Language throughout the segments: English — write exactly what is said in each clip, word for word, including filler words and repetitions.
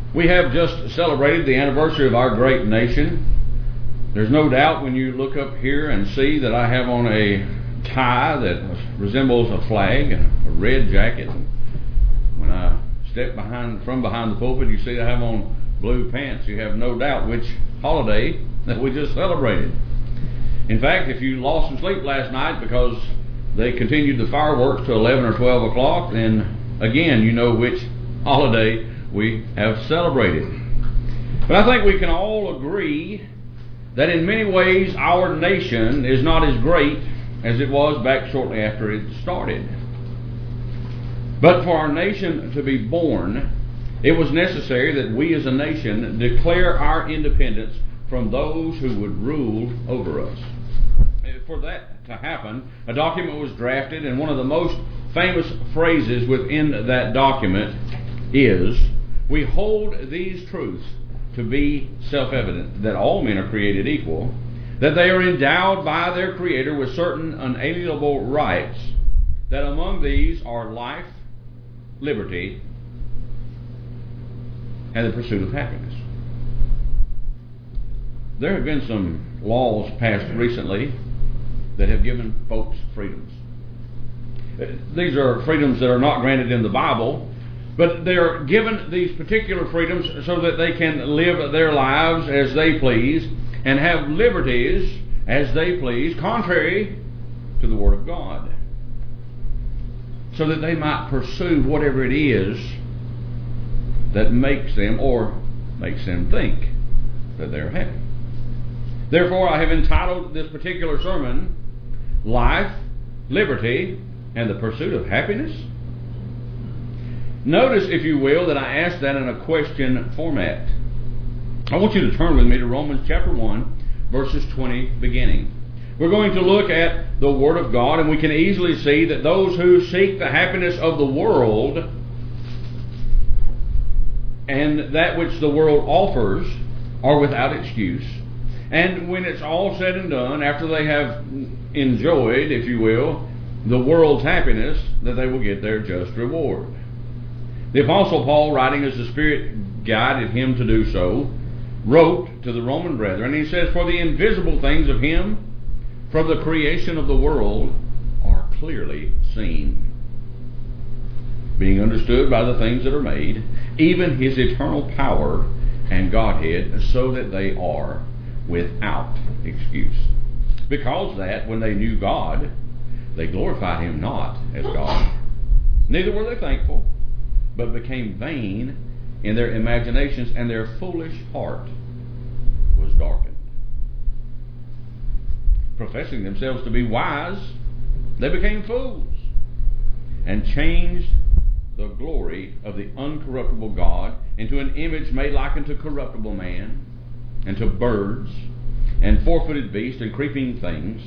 We have just celebrated the anniversary of our great nation. There's no doubt when you look up here and see that I have on a tie that resembles a flag and a red jacket. When I step behind from behind the pulpit, you see I have on blue pants. You have no doubt which holiday that we just celebrated. In fact, if you lost some sleep last night because they continued the fireworks to eleven or twelve o'clock, then again you know which holiday we have celebrated. But I think we can all agree that in many ways our nation is not as great as it was back shortly after it started. But for our nation to be born, it was necessary that we as a nation declare our independence from those who would rule over us. For that to happen, a document was drafted, and one of the most famous phrases within that document is, "We hold these truths to be self-evident, that all men are created equal, that they are endowed by their Creator with certain unalienable rights, that among these are life, liberty, and the pursuit of happiness." There have been some laws passed recently that have given folks freedoms. These are freedoms that are not granted in the Bible, but they are given these particular freedoms so that they can live their lives as they please and have liberties as they please, contrary to the Word of God, so that they might pursue whatever it is that makes them or makes them think that they're happy. Therefore, I have entitled this particular sermon, "Life, Liberty, and the Pursuit of Happiness." Notice, if you will, that I asked that in a question format. I want you to turn with me to Romans chapter one, verses twenty beginning. We're going to look at the Word of God, and we can easily see that those who seek the happiness of the world and that which the world offers are without excuse. And when it's all said and done, after they have enjoyed, if you will, the world's happiness, that they will get their just reward. The Apostle Paul, writing as the Spirit guided him to do so, wrote to the Roman brethren, and he says, "For the invisible things of Him from the creation of the world are clearly seen, being understood by the things that are made, even His eternal power and Godhead, so that they are without excuse. Because that, when they knew God, they glorified Him not as God, neither were they thankful, but became vain in their imaginations, and their foolish heart was darkened. Professing themselves to be wise, they became fools, and changed the glory of the uncorruptible God into an image made like unto corruptible man, and to birds, and four-footed beasts, and creeping things."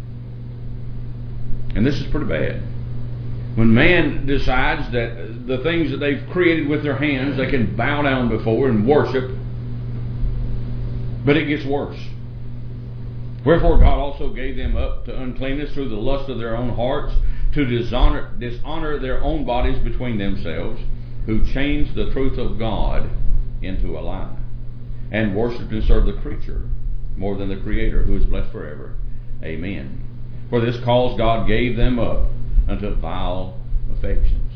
And this is pretty bad. When man decides that the things that they've created with their hands they can bow down before and worship, but it gets worse. "Wherefore God also gave them up to uncleanness through the lust of their own hearts, to dishonor, dishonor their own bodies between themselves, who changed the truth of God into a lie, and worshipped and served the creature more than the Creator, who is blessed forever. Amen. For this cause God gave them up unto vile affections."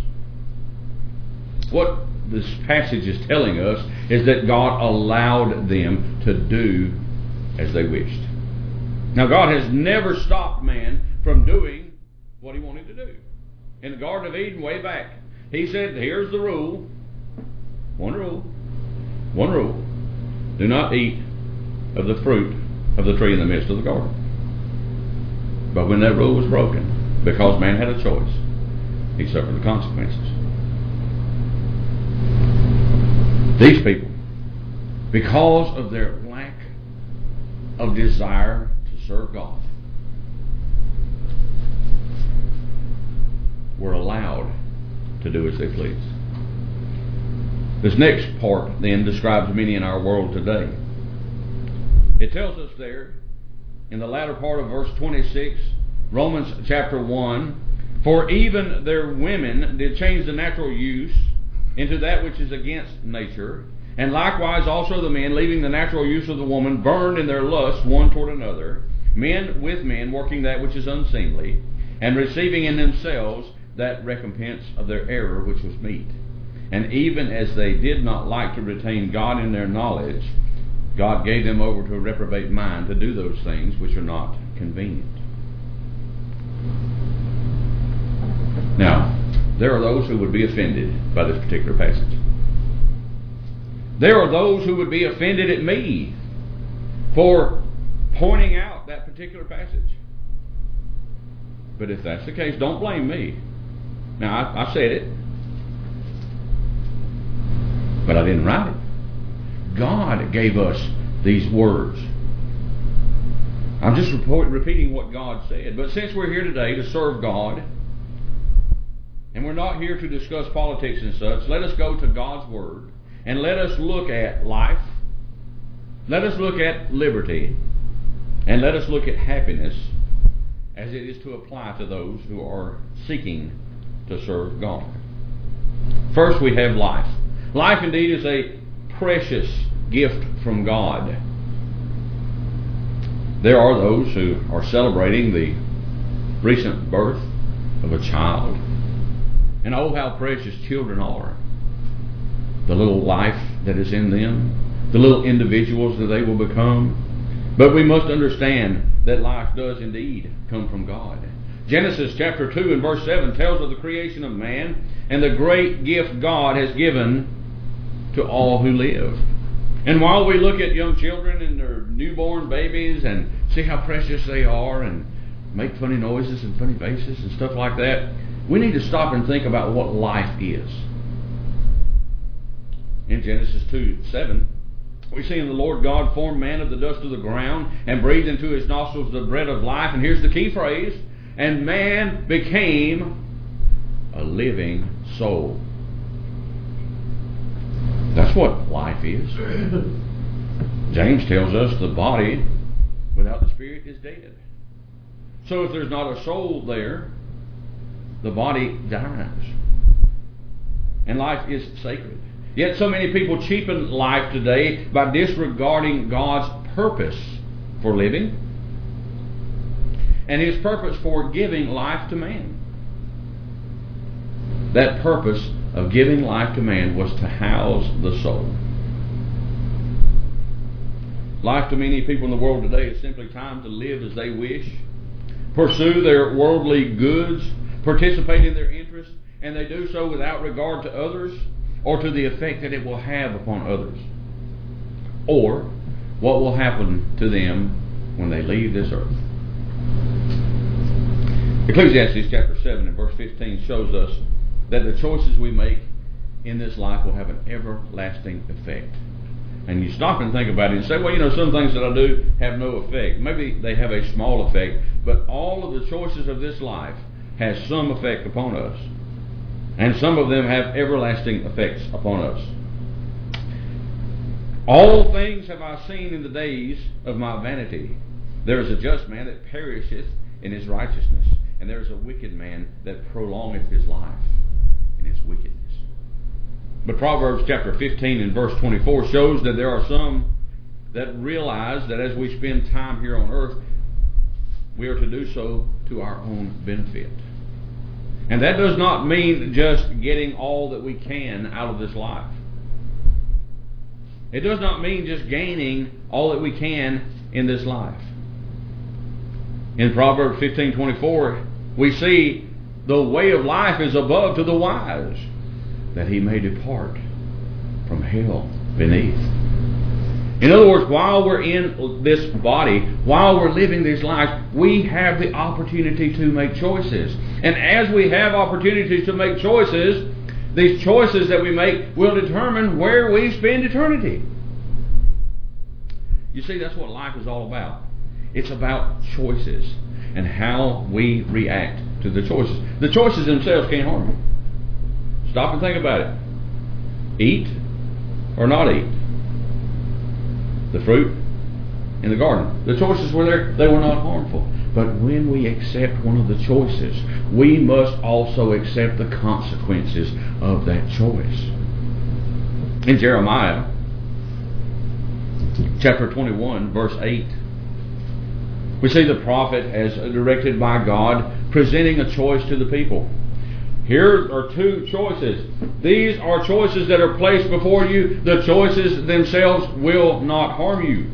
What this passage is telling us is that God allowed them to do as they wished. Now, God has never stopped man from doing what He wanted to do. In the Garden of Eden, way back, He said, here's the rule. One rule. One rule. Do not eat of the fruit of the tree in the midst of the garden. But when that rule was broken, because man had a choice, he suffered the consequences. These people, because of their lack of desire to serve God, were allowed to do as they pleased. This next part then describes many in our world today. It tells us there in the latter part of verse twenty-six, Romans chapter one, "For even their women did change the natural use into that which is against nature, And likewise also the men, leaving the natural use of the woman, burned in their lust one toward another, men with men, working that which is unseemly, and receiving in themselves that recompense of their error which was meet. And even as they did not like to retain God in their knowledge, God gave them over to a reprobate mind to do those things which are not convenient. Now, there are those who would be offended by this particular passage. There are those who would be offended at me for pointing out that particular passage. But if that's the case, don't blame me. Now, I, I said it, but I didn't write it. God gave us these words. I'm just report, repeating what God said. But since we're here today to serve God, and we're not here to discuss politics and such, let us go to God's Word, and let us look at life, let us look at liberty, and let us look at happiness as it is to apply to those who are seeking to serve God. First, we have life. Life indeed is a precious gift from God. There are those who are celebrating the recent birth of a child. And oh, how precious children are. The little life that is in them, the little individuals that they will become. But we must understand that life does indeed come from God. Genesis chapter two and verse seven tells of the creation of man and the great gift God has given to all who live. And while we look at young children and their newborn babies and see how precious they are and make funny noises and funny faces and stuff like that, we need to stop and think about what life is. In Genesis two seven, we see, "And the Lord God formed man of the dust of the ground and breathed into his nostrils the breath of life." And here's the key phrase: "And man became a living soul." That's what life is. James tells us the body without the spirit is dead. So if there's not a soul there, the body dies. And life is sacred. Yet so many people cheapen life today by disregarding God's purpose for living and His purpose for giving life to man. That purpose of giving life to man was to house the soul. Life to many people in the world today is simply time to live as they wish, pursue their worldly goods, participate in their interests, and they do so without regard to others or to the effect that it will have upon others, or what will happen to them when they leave this earth. Ecclesiastes chapter seven and verse fifteen shows us that the choices we make in this life will have an everlasting effect. And you stop and think about it and say, well, you know, some things that I do have no effect. Maybe they have a small effect, but all of the choices of this life has some effect upon us. And some of them have everlasting effects upon us. "All things have I seen in the days of my vanity. There is a just man that perisheth in his righteousness, and there is a wicked man that prolongeth his life in his wickedness." But Proverbs chapter fifteen and verse twenty-four shows that there are some that realize that as we spend time here on earth, we are to do so to our own benefit. And that does not mean just getting all that we can out of this life. It does not mean just gaining all that we can in this life. In Proverbs fifteen twenty-four, we see the way of life is above to the wise, that he may depart from hell beneath. In other words, while we're in this body, while we're living this life, we have the opportunity to make choices. And as we have opportunities to make choices, these choices that we make will determine where we spend eternity. You see, that's what life is all about. It's about choices and how we react to the choices. The choices themselves can't harm you. Stop and think about it. Eat or not eat. The fruit in the garden. The choices were there. They were not harmful. But when we accept one of the choices, we must also accept the consequences of that choice. In Jeremiah chapter twenty-one, verse eight. We see the prophet, as directed by God, presenting a choice to the people. Here are two choices. These are choices that are placed before you. The choices themselves will not harm you.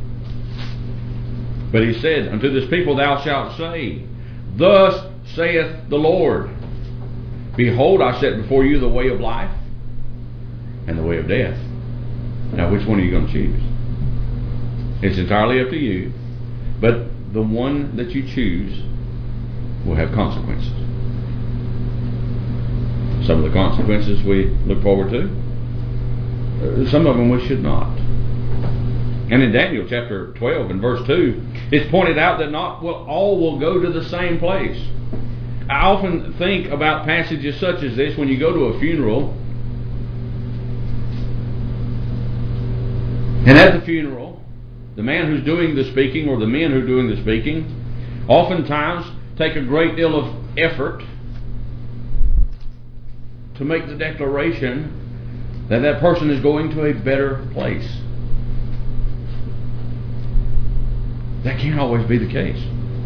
But he said, unto this people thou shalt say, Thus saith the Lord, Behold, I set before you the way of life and the way of death. Now, which one are you going to choose? It's entirely up to you. But the one that you choose will have consequences. Some of the consequences we look forward to. Some of them we should not. And in Daniel chapter twelve and verse two, it's pointed out that not well, all will go to the same place. I often think about passages such as this when you go to a funeral. And at the funeral, the man who's doing the speaking, or the men who are doing the speaking, oftentimes take a great deal of effort to make the declaration that that person is going to a better place. That can't always be the case.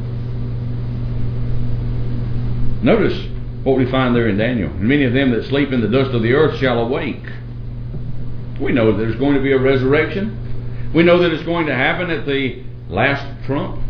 Notice what we find there in Daniel. Many of them that sleep in the dust of the earth shall awake. We know that there's going to be a resurrection. We know that it's going to happen at the last trump.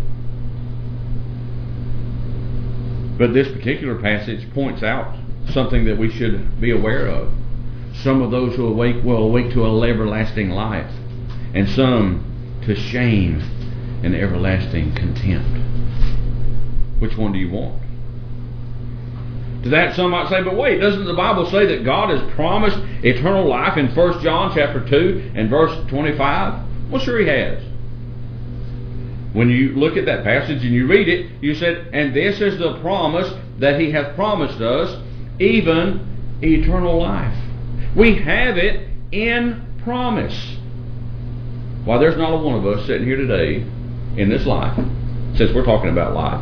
But this particular passage points out something that we should be aware of. Some of those who awake will awake to an everlasting life, and some to shame and everlasting contempt. Which one do you want? To that some might say, but wait, doesn't the Bible say that God has promised eternal life in First John chapter two and verse twenty-five? Well, sure he has. When you look at that passage and you read it, you said, and this is the promise that he hath promised us, even eternal life. We have it in promise. Why, there's not a one of us sitting here today in this life, since we're talking about life,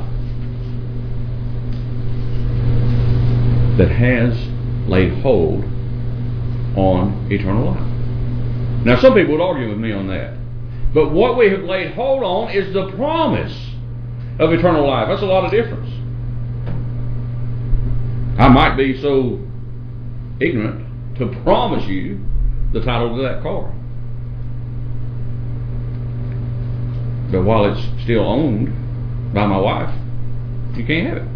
that has laid hold on eternal life. Now, some people would argue with me on that. But what we have laid hold on is the promise of eternal life. That's a lot of difference. I might be so ignorant to promise you the title to that car. But while it's still owned by my wife, you can't have it.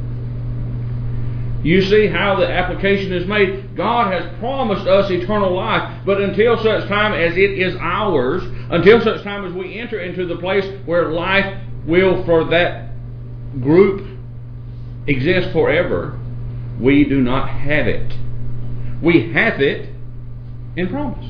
You see how the application is made. God has promised us eternal life, but until such time as it is ours, until such time as we enter into the place where life will for that group exist forever, we do not have it. We have it in promise.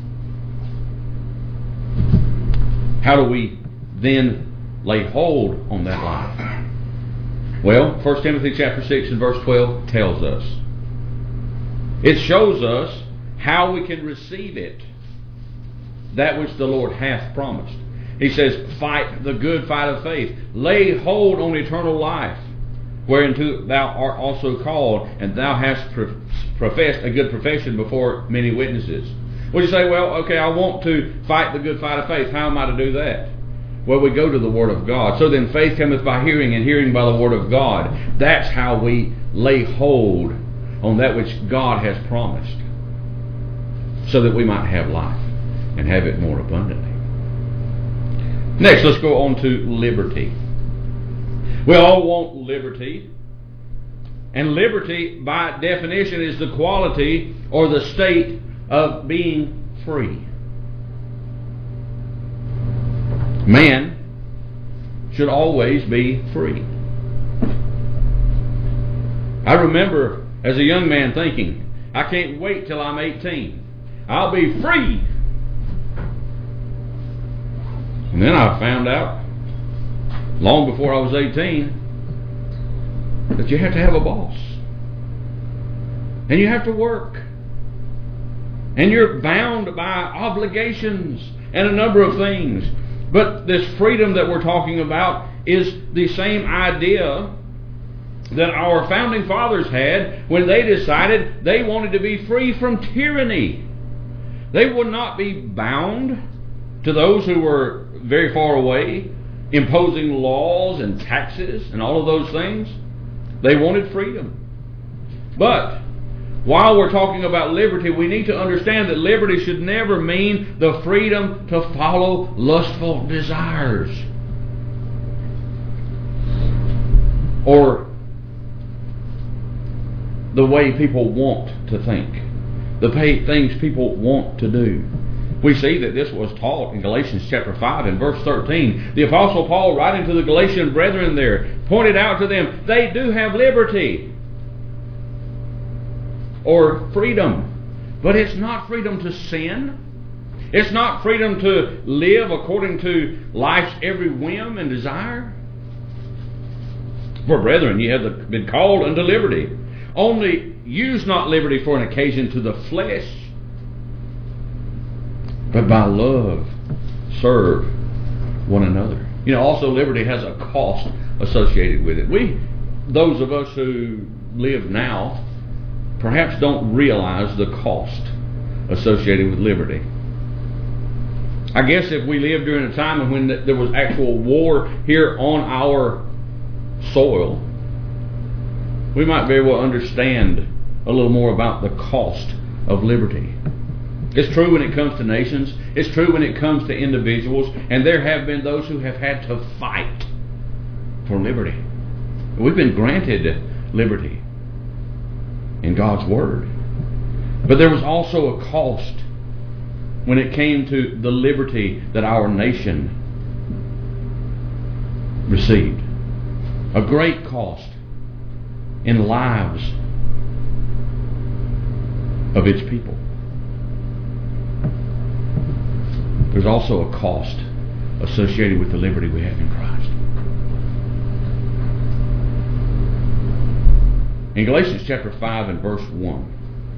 How do we then lay hold on that life? Well, First Timothy chapter six and verse twelve tells us. It shows us how we can receive it, that which the Lord hath promised. He says, fight the good fight of faith. Lay hold on eternal life, whereunto thou art also called, and thou hast pro- professed a good profession before many witnesses. Well, you say, well, okay, I want to fight the good fight of faith. How am I to do that? Well, we go to the Word of God. So then faith cometh by hearing, and hearing by the Word of God. That's how we lay hold on that which God has promised, so that we might have life and have it more abundantly. Next, let's go on to liberty. We all want liberty. And liberty, by definition, is the quality or the state of being free. Man should always be free. I remember as a young man thinking, I can't wait till I'm eighteen. I'll be free. And then I found out, long before I was eighteen, that you have to have a boss. And you have to work. And you're bound by obligations and a number of things. But this freedom that we're talking about is the same idea that our founding fathers had when they decided they wanted to be free from tyranny. They would not be bound to those who were very far away, imposing laws and taxes and all of those things. They wanted freedom. But while we're talking about liberty, we need to understand that liberty should never mean the freedom to follow lustful desires, or the way people want to think, the things people want to do. We see that this was taught in Galatians chapter five and verse thirteen. The Apostle Paul, writing to the Galatian brethren there, pointed out to them, they do have liberty or freedom, but it's not freedom to sin. It's not freedom to live according to life's every whim and desire. For brethren, ye have been called unto liberty. Only use not liberty for an occasion to the flesh, but by love serve one another. You know, also liberty has a cost associated with it. We, those of us who live now, perhaps don't realize the cost associated with liberty. I guess if we lived during a time when there was actual war here on our soil, we might very well understand a little more about the cost of liberty. It's true when it comes to nations. It's true when it comes to individuals. And there have been those who have had to fight for liberty. We've been granted liberty in God's Word. But there was also a cost when it came to the liberty that our nation received. A great cost in lives of its people. There's also a cost associated with the liberty we have in Christ. In Galatians chapter five and verse one,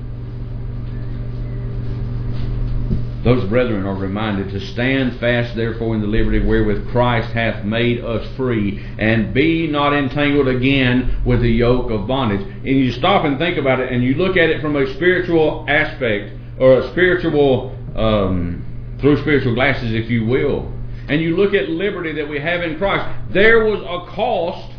those brethren are reminded to stand fast therefore in the liberty wherewith Christ hath made us free, and be not entangled again with the yoke of bondage. And you stop and think about it, and you look at it from a spiritual aspect, or a spiritual, um, through spiritual glasses, if you will, and you look at liberty that we have in Christ. There was a cost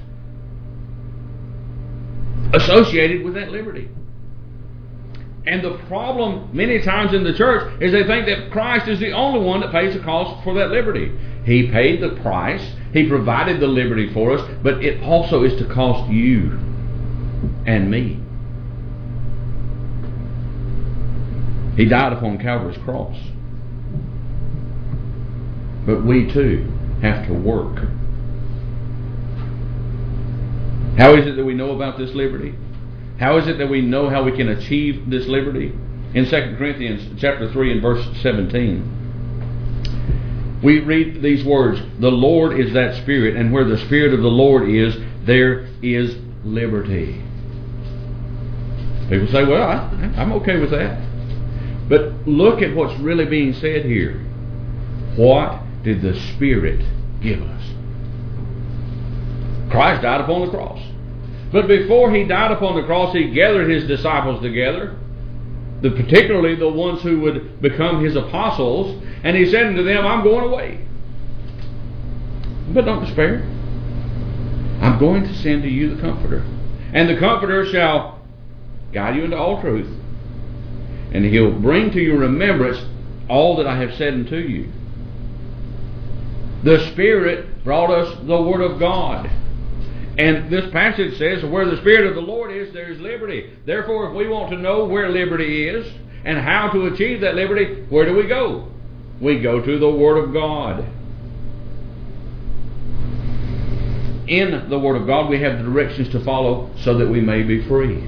associated with that liberty. And the problem many times in the church is they think that Christ is the only one that pays the cost for that liberty. He paid the price. He provided the liberty for us, but it also is to cost you and me. He died upon Calvary's cross. But we too have to work. How is it that we know about this liberty? How is it that we know how we can achieve this liberty? In Second Corinthians chapter three and verse seventeen, we read these words, the Lord is that Spirit, and where the Spirit of the Lord is, there is liberty. People say, well, I, I'm okay with that. But look at what's really being said here. What did the Spirit give us? Christ died upon the cross. But before He died upon the cross, He gathered His disciples together, the, particularly the ones who would become His apostles, and He said unto them, I'm going away. But don't despair. I'm going to send to you the Comforter. And the Comforter shall guide you into all truth. And He'll bring to your remembrance all that I have said unto you. The Spirit brought us the Word of God. And this passage says, where the Spirit of the Lord is, there is liberty. Therefore, if we want to know where liberty is and how to achieve that liberty, where do we go? We go to the Word of God. In the Word of God, we have the directions to follow so that we may be free.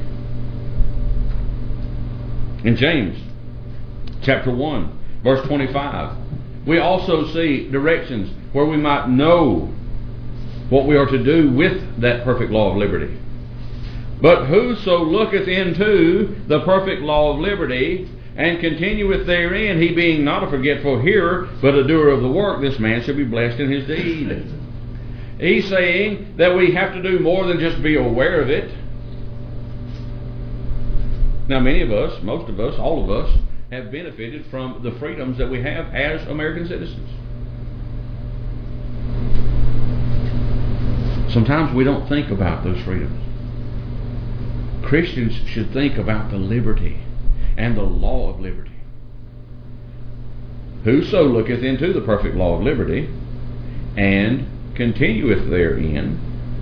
In James chapter one, verse twenty-five, we also see directions where we might know what we are to do with that perfect law of liberty. But whoso looketh into the perfect law of liberty, and continueth therein, he being not a forgetful hearer, but a doer of the work, this man shall be blessed in his deed. He's saying that we have to do more than just be aware of it. Now, many of us, most of us, all of us, have benefited from the freedoms that we have as American citizens. Sometimes we don't think about those freedoms. Christians should think about the liberty and the law of liberty. Whoso looketh into the perfect law of liberty and continueth therein,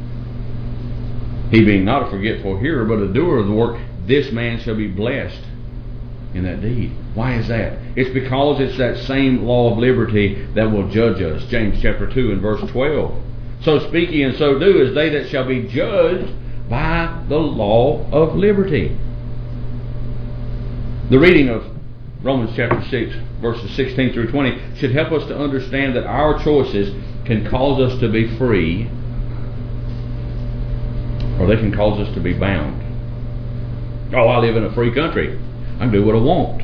he being not a forgetful hearer, but a doer of the work, this man shall be blessed in that deed. Why is that? It's because it's that same law of liberty that will judge us. James chapter two and verse twelve. So speak ye and so do as they that shall be judged by the law of liberty. The reading of Romans chapter six, verses sixteen through twenty should help us to understand that our choices can cause us to be free, or they can cause us to be bound. Oh, I live in a free country. I can do what I want.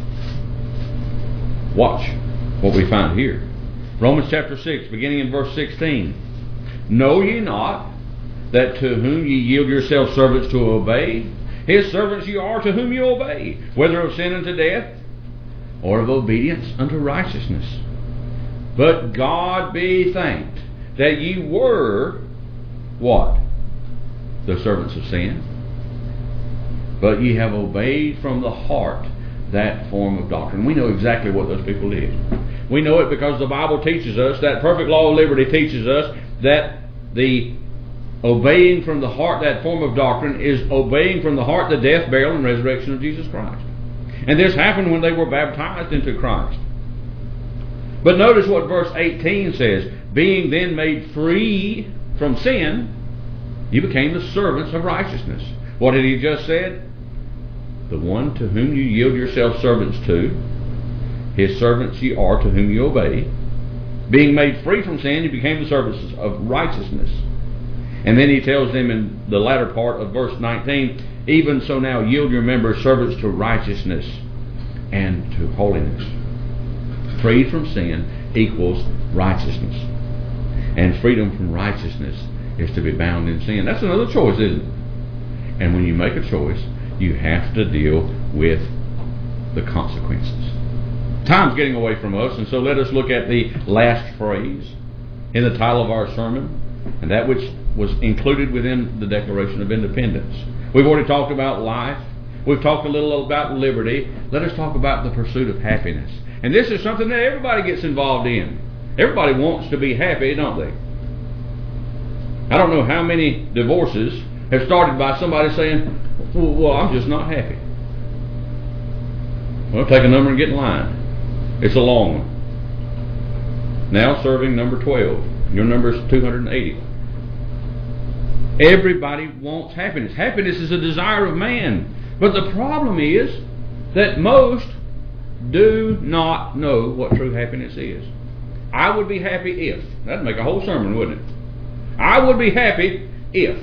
Watch what we find here. Romans chapter six, beginning in verse sixteen. Know ye not that to whom ye yield yourselves servants to obey, his servants ye are to whom ye obey, whether of sin unto death, or of obedience unto righteousness? But God be thanked that ye were, what? The servants of sin. But ye have obeyed from the heart that form of doctrine. We know exactly what those people did. We know it because the Bible teaches us, that perfect law of liberty teaches us, that the obeying from the heart that form of doctrine is obeying from the heart the death, burial, and resurrection of Jesus Christ. And this happened when they were baptized into Christ. But notice what verse eighteen says. Being then made free from sin, you became the servants of righteousness. What had he just said? The one to whom you yield yourselves servants to, his servants ye are to whom you obey. Being made free from sin, you became the servants of righteousness. And then he tells them in the latter part of verse nineteen, even so now yield your members servants to righteousness and to holiness. Freed from sin equals righteousness. And freedom from righteousness is to be bound in sin. That's another choice, isn't it? And when you make a choice, you have to deal with the consequences. Time's getting away from us, and so let us look at the last phrase in the title of our sermon, and that which was included within the Declaration of Independence. We've already talked about life. We've talked a little about liberty. Let us talk about the pursuit of happiness. And this is something that everybody gets involved in. Everybody wants to be happy, don't they? I don't know how many divorces have started by somebody saying, well, well I'm just not happy. Well, take a number and get in line. It's a long one. Now serving number twelve. Your number is two hundred eighty. Everybody wants happiness. Happiness is a desire of man. But the problem is that most do not know what true happiness is. I would be happy if. That'd make a whole sermon, wouldn't it? I would be happy if.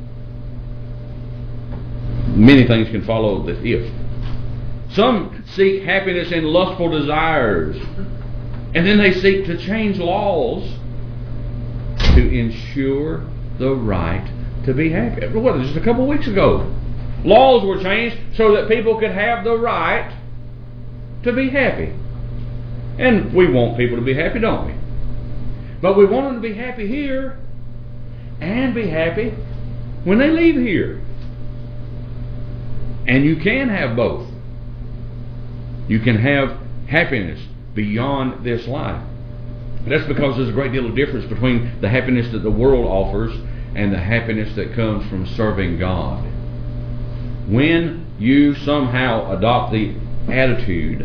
Many things can follow the if. Some seek happiness in lustful desires, and then they seek to change laws to ensure the right to be happy. What, just a couple of weeks ago, laws were changed so that people could have the right to be happy. And we want people to be happy, don't we? But we want them to be happy here and be happy when they leave here. And you can have both. You can have happiness beyond this life. That's because there's a great deal of difference between the happiness that the world offers and the happiness that comes from serving God. When you somehow adopt the attitude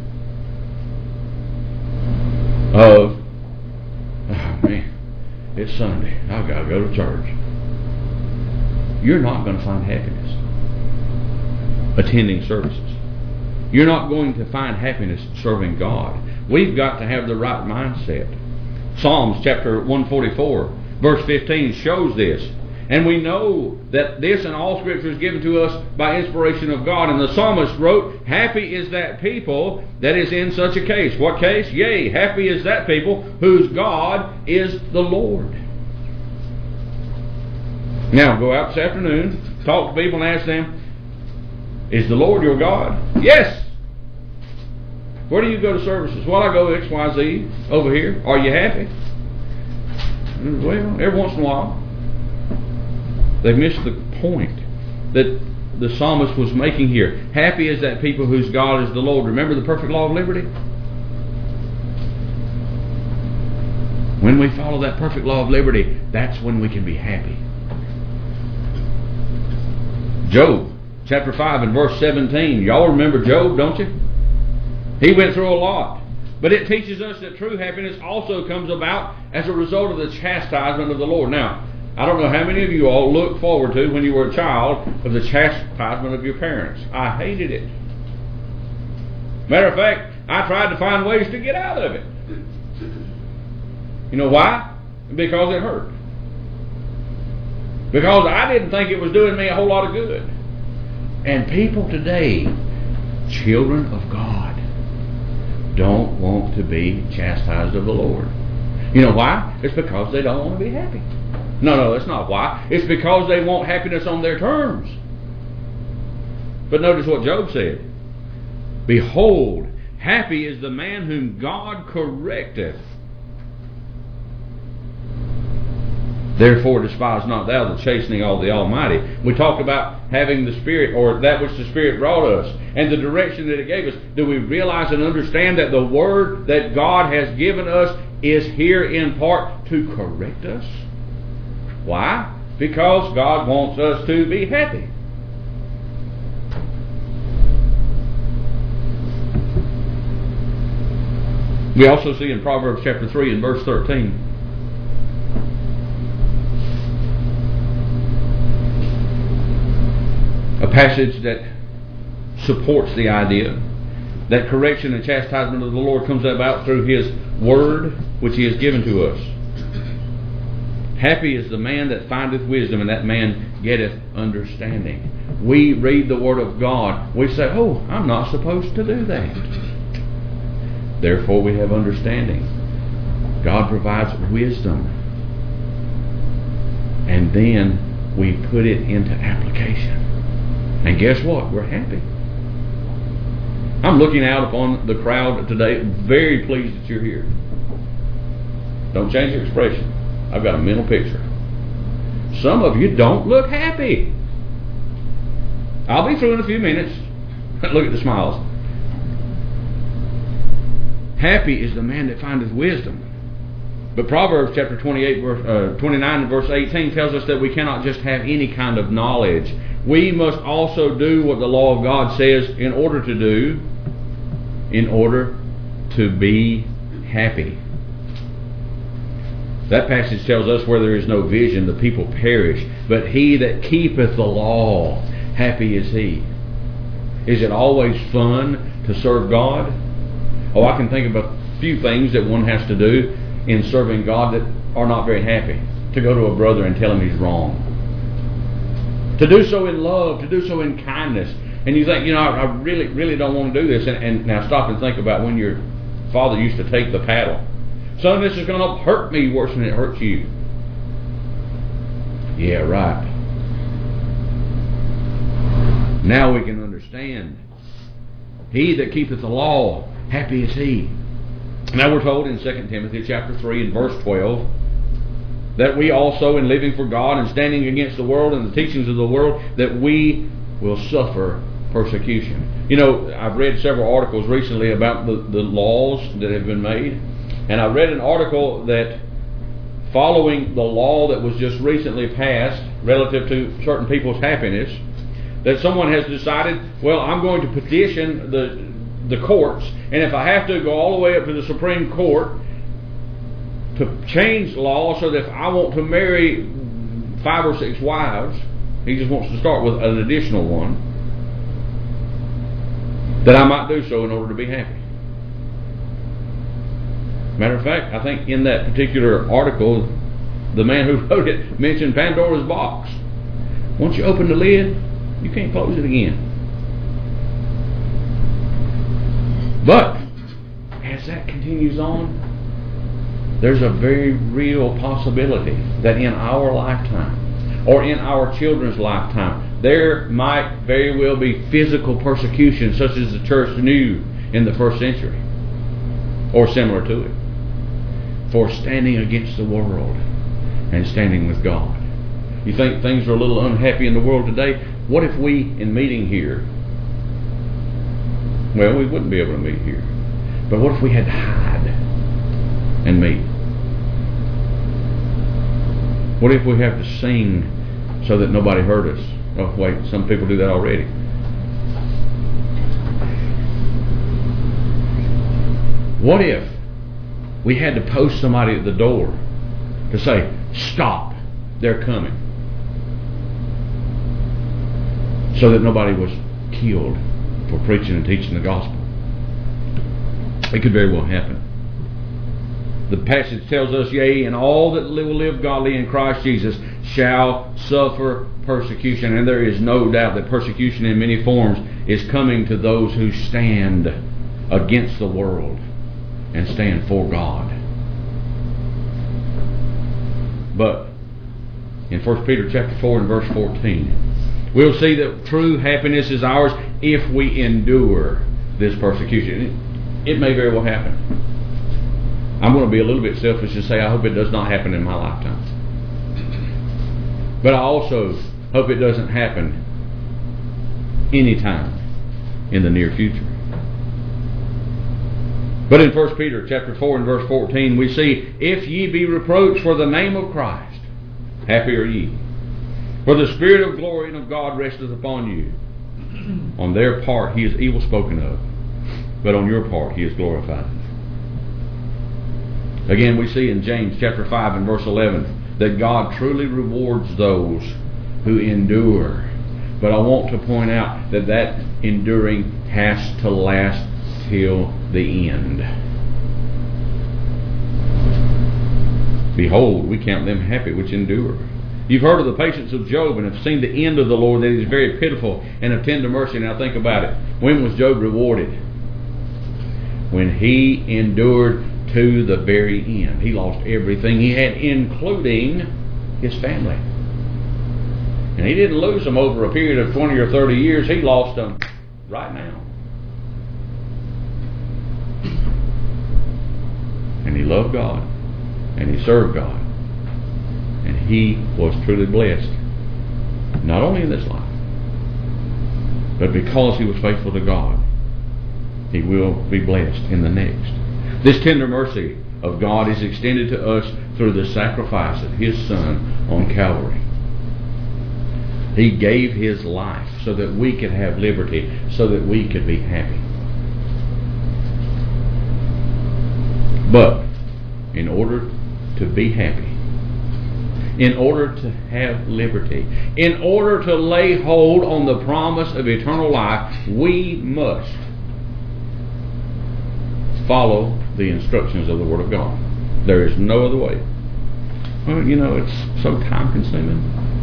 of, oh man, it's Sunday, I've got to go to church, you're not going to find happiness attending services. You're not going to find happiness serving God. We've got to have the right mindset. Psalms chapter one forty-four verse fifteen shows this. And we know that this and all Scripture is given to us by inspiration of God. And the psalmist wrote, happy is that people that is in such a case. What case? Yea, happy is that people whose God is the Lord. Now, go out this afternoon, talk to people and ask them, Is the Lord your God? Yes. Where do you go to services? Well, I go X Y Z over here. Are you happy? Well, every once in a while. They missed the point that the psalmist was making here. Happy is that people whose God is the Lord. Remember the perfect law of liberty? When we follow that perfect law of liberty, that's when we can be happy. Job, chapter five and verse seventeen. Y'all remember Job, don't you? He went through a lot. But it teaches us that true happiness also comes about as a result of the chastisement of the Lord. Now, I don't know how many of you all look forward to, when you were a child, of the chastisement of your parents. I hated it. Matter of fact, I tried to find ways to get out of it. You know why? Because it hurt. Because I didn't think it was doing me a whole lot of good. And people today, children of God, don't want to be chastised of the Lord. You know why? It's because they don't want to be happy. No, no, that's not why. It's because they want happiness on their terms. But notice what Job said. Behold, happy is the man whom God correcteth. Therefore despise not thou the chastening of the Almighty. We talked about having the Spirit, or that which the Spirit brought us, and the direction that it gave us. Do we realize and understand that the Word that God has given us is here in part to correct us? Why? Because God wants us to be happy. We also see in Proverbs chapter three and verse thirteen, a passage that supports the idea that correction and chastisement of the Lord comes about through His Word, which He has given to us. Happy is the man that findeth wisdom, and that man getteth understanding. We read the Word of God. We say, oh, I'm not supposed to do that. Therefore we have understanding. God provides wisdom. And then we put it into application. And guess what? We're happy. I'm looking out upon the crowd today, very pleased that you're here. Don't change your expression. I've got a mental picture. Some of you don't look happy. I'll be through in a few minutes. Look at the smiles. Happy is the man that findeth wisdom. But Proverbs chapter twenty-eight, verse, uh, twenty-nine and verse eighteen tells us that we cannot just have any kind of knowledge. We must also do what the law of God says in order to do, in order to be happy. That passage tells us where there is no vision, the people perish. But he that keepeth the law, happy is he. Is it always fun to serve God? Oh, I can think of a few things that one has to do in serving God that are not very happy. To go to a brother and tell him he's wrong. To do so in love, to do so in kindness. And you think, you know, I, I really, really don't want to do this. And, and now stop and think about when your father used to take the paddle. Son, this is going to hurt me worse than it hurts you. Yeah, right. Now we can understand. He that keepeth the law, happy is he. Now we're told in Second Timothy chapter three and verse twelve that we also, in living for God and standing against the world and the teachings of the world, that we will suffer persecution. You know, I've read several articles recently about the, the laws that have been made. And I read an article that following the law that was just recently passed relative to certain people's happiness, that someone has decided, well, I'm going to petition the the courts, and if I have to go all the way up to the Supreme Court to change law so that if I want to marry five or six wives, he just wants to start with an additional one, that I might do so in order to be happy. Matter of fact, I think in that particular article, the man who wrote it mentioned Pandora's box. Once you open the lid, you can't close it again. But as that continues on, there's a very real possibility that in our lifetime, or in our children's lifetime, there might very well be physical persecution such as the church knew in the first century, or similar to it, for standing against the world and standing with God. You think things are a little unhappy in the world today? What if we, in meeting here, well, we wouldn't be able to meet here, but what if we had to hide and meet? What if we have to sing so that nobody heard us? Oh, wait, some people do that already. What if we had to post somebody at the door to say, stop, they're coming, so that nobody was killed for preaching and teaching the gospel? It could very well happen. The passage tells us, yea, and all that will live godly in Christ Jesus shall suffer persecution. And there is no doubt that persecution in many forms is coming to those who stand against the world and stand for God. But in First Peter chapter four and verse fourteen, we'll see that true happiness is ours if we endure this persecution. It, it may very well happen. I'm going to be a little bit selfish and say I hope it does not happen in my lifetime. But I also hope it doesn't happen anytime in the near future. But in First Peter chapter four and verse fourteen, we see, if ye be reproached for the name of Christ, happy are ye. For the Spirit of glory and of God resteth upon you. On their part he is evil spoken of, but on your part he is glorified. Again, we see in James chapter five and verse eleven that God truly rewards those who endure. But I want to point out that that enduring has to last till the end. Behold, we count them happy which endure. You've heard of the patience of Job and have seen the end of the Lord, that he is very pitiful and of tender mercy. Now think about it. When was Job rewarded? When he endured to the very end. He lost everything he had, including his family. And he didn't lose them over a period of twenty or thirty years. He lost them right now. And he loved God, and he served God, and he was truly blessed, not only in this life, but because he was faithful to God, he will be blessed in the next. This tender mercy of God is extended to us through the sacrifice of his Son on Calvary. He gave his life so that we could have liberty, so that we could be happy. But in order to be happy, in order to have liberty, in order to lay hold on the promise of eternal life, we must follow the instructions of the Word of God. There is no other way. Well, you know, it's so time consuming.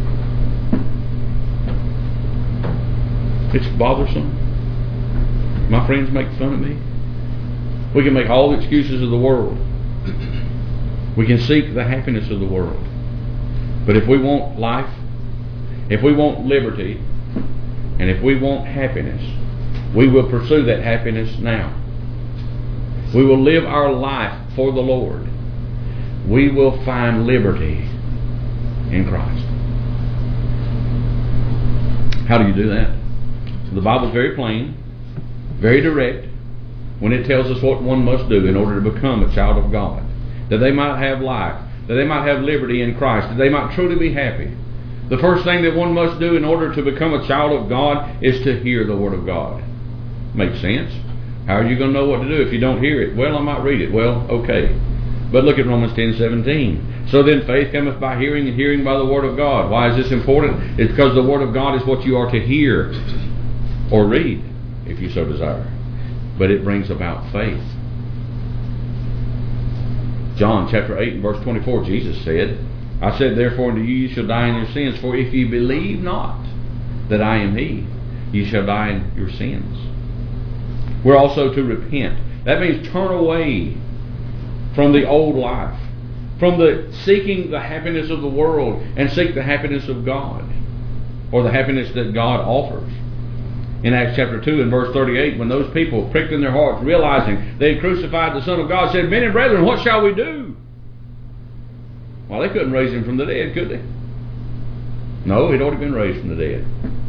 It's bothersome. My friends make fun of me. We can make all the excuses of the world. We can seek the happiness of the world. But if we want life, if we want liberty, and if we want happiness, we will pursue that happiness now. We will live our life for the Lord. We will find liberty in Christ. How do you do that? The Bible is very plain, very direct, when it tells us what one must do in order to become a child of God. That they might have life, that they might have liberty in Christ, that they might truly be happy. The first thing that one must do in order to become a child of God is to hear the Word of God. Makes sense? How are you going to know what to do if you don't hear it? Well, I might read it. Well, okay. But look at Romans ten seventeen. So then faith cometh by hearing, and hearing by the Word of God. Why is this important? It's because the Word of God is what you are to hear or read, if you so desire. But it brings about faith. John chapter eight and verse twenty-four, Jesus said, I said therefore unto you, you shall die in your sins, for if ye believe not that I am he, ye shall die in your sins. We're also to repent. That means turn away from the old life, from the seeking the happiness of the world, and seek the happiness of God. or the happiness that God offers. In Acts chapter two and verse thirty-eight, when those people pricked in their hearts, realizing they had crucified the Son of God, said, "Men and brethren, what shall we do?" Well, they couldn't raise him from the dead, could they? No, he'd already been raised from the dead.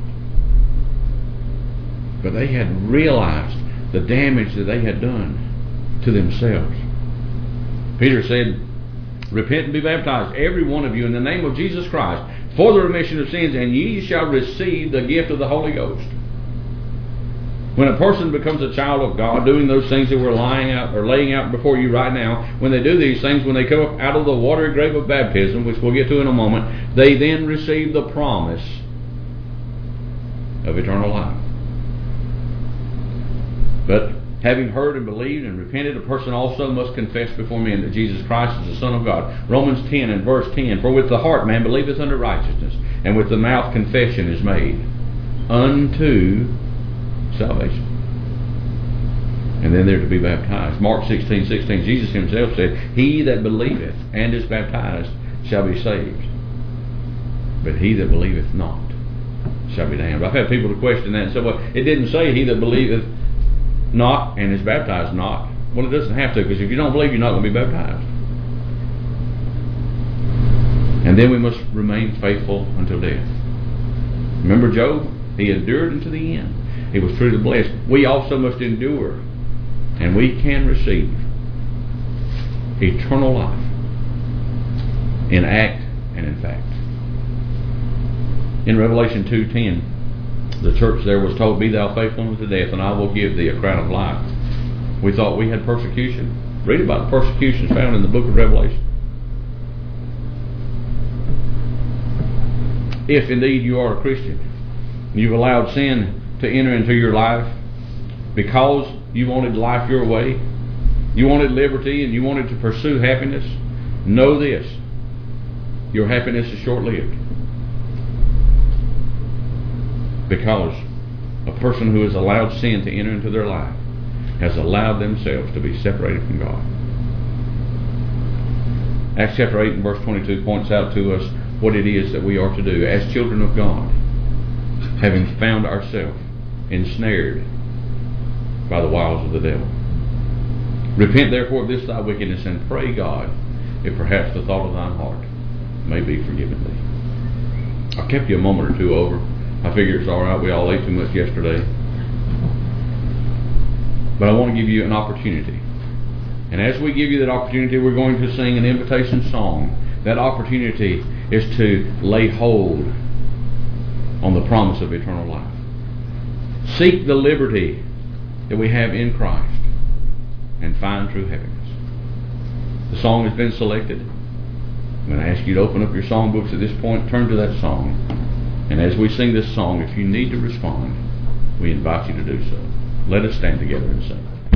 But they had realized the damage that they had done to themselves. Peter said, "Repent and be baptized, every one of you, in the name of Jesus Christ, for the remission of sins, and ye shall receive the gift of the Holy Ghost." When a person becomes a child of God, doing those things that we're lying out or laying out before you right now, when they do these things, when they come up out of the watery grave of baptism, which we'll get to in a moment, they then receive the promise of eternal life. But having heard and believed and repented, a person also must confess before men that Jesus Christ is the Son of God. Romans ten and verse ten, "For with the heart man believeth unto righteousness, and with the mouth confession is made unto salvation." And then they're to be baptized. Mark sixteen sixteen, Jesus himself said, "He that believeth and is baptized shall be saved, but he that believeth not shall be damned." I've had people to question that and say, well, it didn't say he that believeth not and is baptized not. Well, it doesn't have to, because if you don't believe, you're not going to be baptized. And then we must remain faithful until death. Remember Job? He endured unto the end. He was truly blessed. We also must endure, and we can receive eternal life in act and in fact. In Revelation two ten, the church there was told, "Be thou faithful unto death, and I will give thee a crown of life." We thought we had persecution. Read about the persecutions found in the book of Revelation. If indeed you are a Christian, you've allowed sin to enter into your life because you wanted life your way, you wanted liberty, and you wanted to pursue happiness, know this: your happiness is short-lived. Because a person who has allowed sin to enter into their life has allowed themselves to be separated from God. Acts chapter eight and verse twenty-two points out to us what it is that we are to do as children of God, having found ourselves ensnared by the wiles of the devil. "Repent therefore of this thy wickedness, and pray God, if perhaps the thought of thine heart may be forgiven thee." I kept you a moment or two over. I figure it's all right. We all ate too much yesterday. But I want to give you an opportunity. And as we give you that opportunity, we're going to sing an invitation song. That opportunity is to lay hold on the promise of eternal life. Seek the liberty that we have in Christ and find true happiness. The song has been selected. I'm going to ask you to open up your songbooks at this point, turn to that song, and as we sing this song, if you need to respond, we invite you to do so. Let us stand together and sing.